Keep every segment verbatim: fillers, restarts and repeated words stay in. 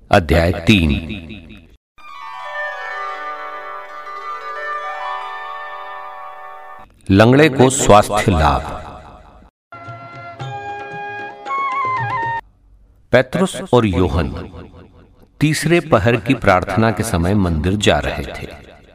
अध्याय तीन। लंगड़े को स्वास्थ्य लाभ। पेत्रुस और योहन तीसरे पहर की प्रार्थना के समय मंदिर जा रहे थे।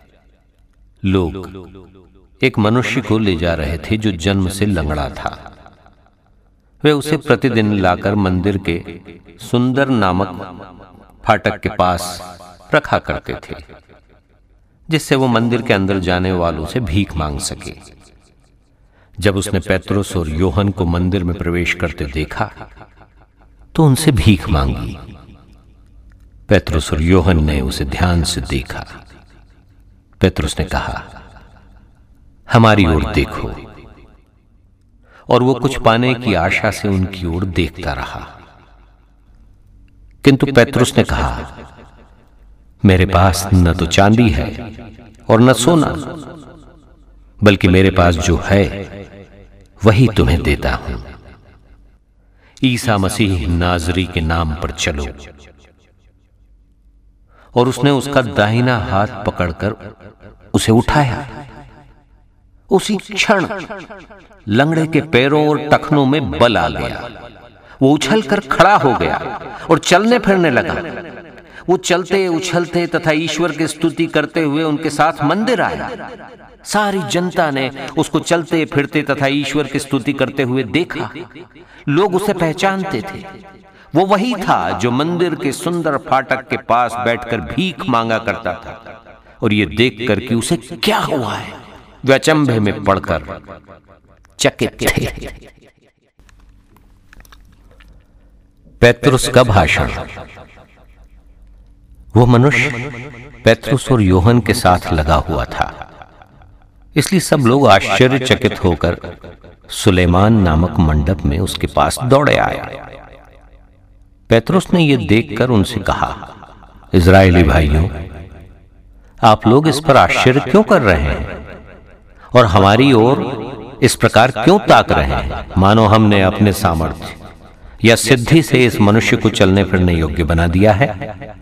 लोग एक मनुष्य को ले जा रहे थे जो जन्म से लंगड़ा था। वे उसे प्रतिदिन लाकर मंदिर के सुंदर नामक फाटक के पास रखा करते थे, जिससे वो मंदिर के अंदर जाने वालों से भीख मांग सके। जब उसने पेत्रुस और योहन को मंदिर में प्रवेश करते देखा तो उनसे भीख मांगी। पेत्रुस और योहन ने उसे ध्यान से देखा। पेत्रुस ने कहा, हमारी ओर देखो। और वो कुछ पाने की आशा से उनकी ओर देखता रहा। किंतु पेत्रुस ने कहा, मेरे पास न तो चांदी है और न सोना, बल्कि मेरे पास जो है वही तुम्हें देता हूं। ईसा मसीह नाजरी के नाम पर चलो। और उसने उसका दाहिना हाथ पकड़कर उसे उठाया। उसी क्षण लंगड़े के पैरों और टखनों में बल आ गया। वो उछलकर खड़ा हो गया और चलने फिरने लगा। वो चलते उछलते तथा ईश्वर की स्तुति करते हुए उनके साथ मंदिर आया। सारी जनता ने उसको चलते फिरते तथा ईश्वर की स्तुति करते हुए देखा। लोग उसे पहचानते थे। वो वही था जो मंदिर के सुंदर फाटक के पास बैठकर भीख मांगा करता था। और ये देखकर कि उसे क्या हुआ है, वे अचंभे में पड़कर चकित थे। पेत्रुस का भाषण। वो मनुष्य पेत्रुस और योहन के साथ लगा हुआ था, इसलिए सब लोग आश्चर्यचकित होकर सुलेमान नामक मंडप में उसके पास दौड़े आए। पेत्रुस ने यह देखकर उनसे कहा, इस्राएली भाइयों, आप लोग इस पर आश्चर्य क्यों कर रहे हैं और हमारी ओर इस प्रकार क्यों ताक रहे हैं, मानो हमने अपने सामर्थ्य या सिद्धि से इस मनुष्य को चलने फिरने योग्य बना दिया है?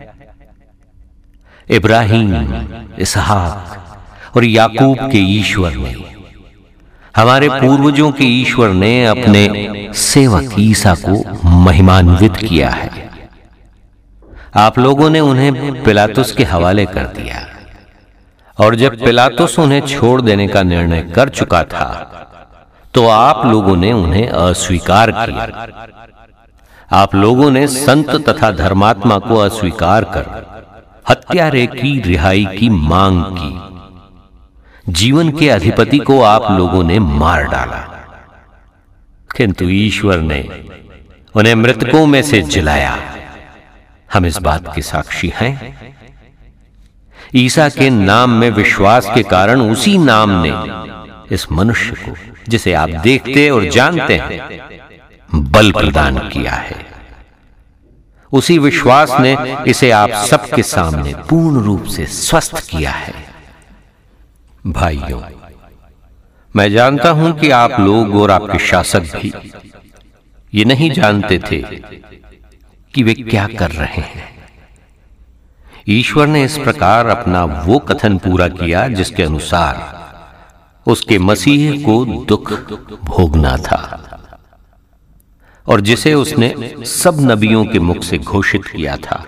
इब्राहिम, इसहाक और याकूब के ईश्वर ने, हमारे पूर्वजों के ईश्वर ने अपने सेवक ईसा को महिमान्वित किया है। आप लोगों ने उन्हें पिलातुस के हवाले कर दिया। और जब पिलातुस उन्हें छोड़ देने का निर्णय कर चुका था तो आप लोगों ने उन्हें अस्वीकार किया। आप लोगों ने संत तथा धर्मात्मा को अस्वीकार कर हत्यारे की रिहाई की मांग की। जीवन के अधिपति को आप लोगों ने मार डाला, किंतु ईश्वर ने उन्हें मृतकों में से जिलाया। हम इस बात के साक्षी हैं। ईसा के नाम में विश्वास के कारण उसी नाम ने इस मनुष्य को, जिसे आप देखते और जानते हैं, बल प्रदान किया है। उसी विश्वास ने इसे आप सबके सामने पूर्ण रूप से स्वस्थ किया है। भाइयों, मैं जानता हूं कि आप लोग और आपके शासक भी ये नहीं जानते थे कि वे क्या कर रहे हैं। ईश्वर ने इस प्रकार अपना वो कथन पूरा किया जिसके अनुसार उसके मसीह को दुख भोगना था और जिसे उसने सब नबियों के मुख से घोषित किया था।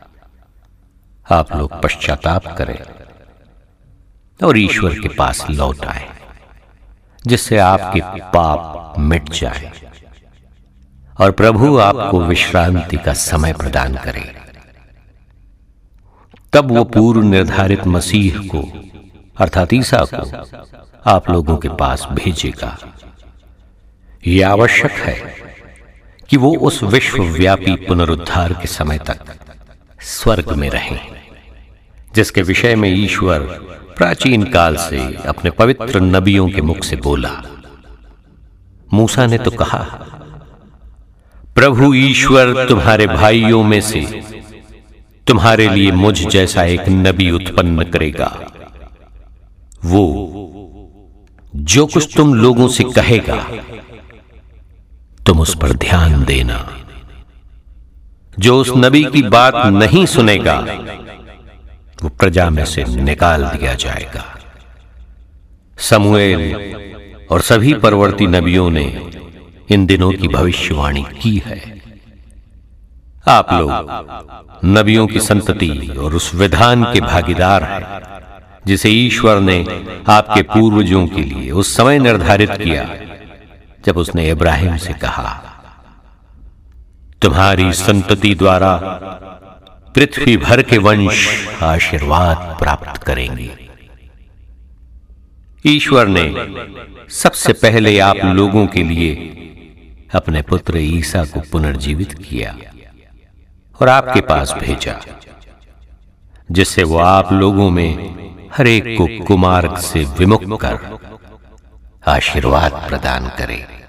आप लोग पश्चाताप करें और ईश्वर के पास लौट आए, जिससे आपके पाप मिट जाए और प्रभु आपको विश्रांति का समय प्रदान करे। तब वो पूर्व निर्धारित मसीह को, अर्थात ईसा को, आप लोगों के पास भेजेगा। यह आवश्यक है कि वो उस विश्वव्यापी पुनरुद्धार के समय तक स्वर्ग में रहें, जिसके विषय में ईश्वर प्राचीन काल से अपने पवित्र नबियों के मुख से बोला। मूसा ने तो कहा, प्रभु ईश्वर तुम्हारे भाइयों में से तुम्हारे लिए मुझ जैसा एक नबी उत्पन्न करेगा। वो जो कुछ तुम लोगों से कहेगा तुम उस पर ध्यान देना। जो उस नबी की बात नहीं सुनेगा वो प्रजा में से निकाल दिया जाएगा। समूएल और सभी परवर्ती नबियों ने इन दिनों की भविष्यवाणी की है। आप लोग नबियों की संतति और उस विधान के भागीदार हैं जिसे ईश्वर ने आपके पूर्वजों के लिए उस समय निर्धारित किया जब उसने इब्राहिम से कहा, तुम्हारी संतति द्वारा पृथ्वी भर के वंश आशीर्वाद प्राप्त करेंगे। ईश्वर ने सबसे पहले आप लोगों के लिए अपने पुत्र ईसा को पुनर्जीवित किया और आपके पास भेजा, जिससे वो आप लोगों में हर एक को कुमार्ग से विमुक्त कर आशीर्वाद प्रदान करे।